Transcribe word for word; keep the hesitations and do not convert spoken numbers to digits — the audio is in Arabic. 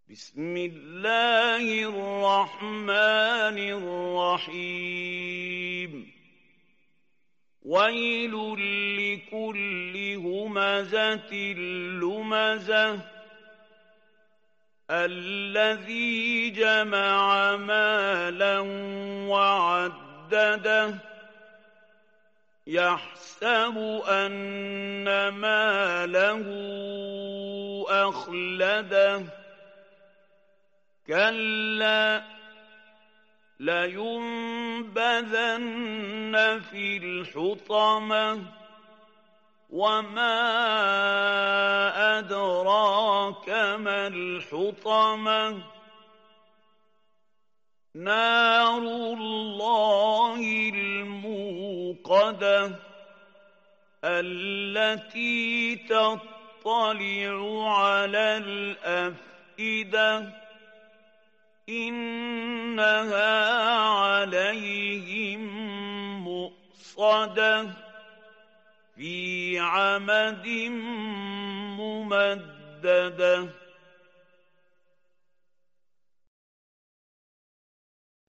بسم الله الرحمن الرحيم ويل لكل همزة لمزة الذي جمع مالا وعدده يحسب أن ماله أخلده كلا لينبذن في الحطمة وما أدراك ما الحطمة نار الله الموقدة التي تطلع على الأفئدة إنها عليهم مؤصدة في عمد ممددة